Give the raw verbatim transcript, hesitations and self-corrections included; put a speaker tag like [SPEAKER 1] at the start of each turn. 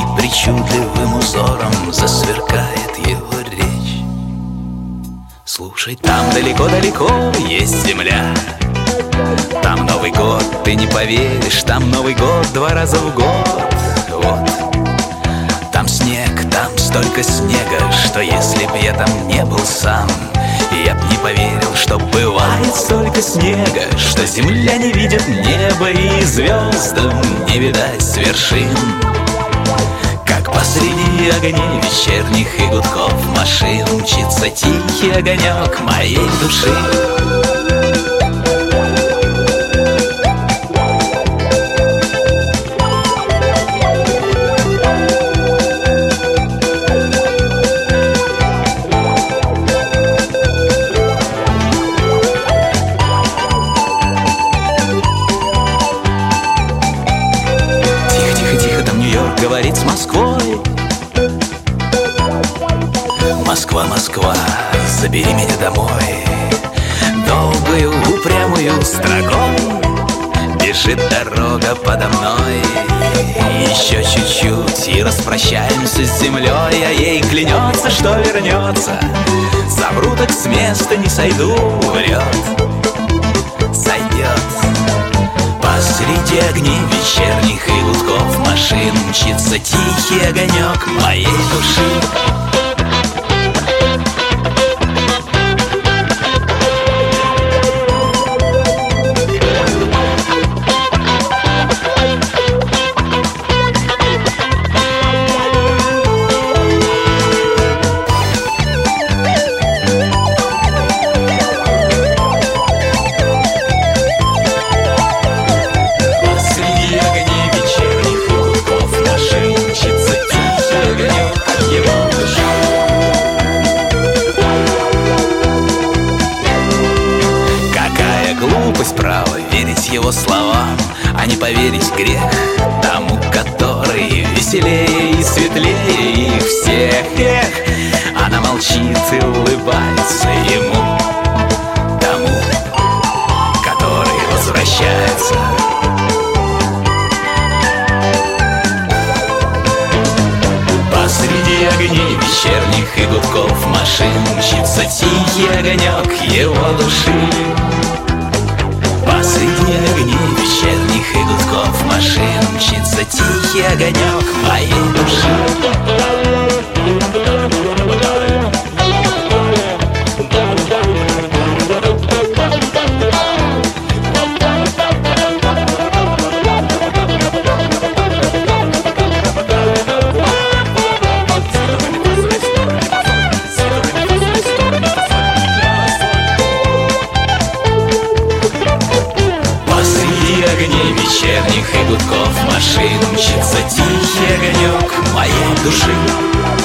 [SPEAKER 1] И причудливым узором засверкает его речь. Слушай, там далеко-далеко есть земля. Там Новый год, ты не поверишь, там Новый год два раза в год. Вот. Там снег, там столько снега, что если б я там не был сам, я б не поверил, что бывает столько снега, что земля не видит неба и звездам не видать с вершин. Как посреди огней вечерних и гудков машин мчится тихий огонек моей души. Говорит с Москвой. Москва, Москва, забери меня домой. Долгую упрямую строкой бежит дорога подо мной. Еще чуть-чуть и распрощаемся с землей, а ей клянется, что вернется. Замру, так с места не сойду, врет. Сойдет. Посреди огней вечерних и гудков машин мчится тихий огонек моей души. Право верить его словам, а не поверить грех тому, который веселее и светлее их всех. Эх, она молчит и улыбается ему, тому, который возвращается. Посреди огней вечерних и гудков машин мчится тихий огонек его души. Посреди огней вечерних и гудков машин мчится тихий огонек моей души. Огней вечерних и гудков машин мчится тихий огонек моей души.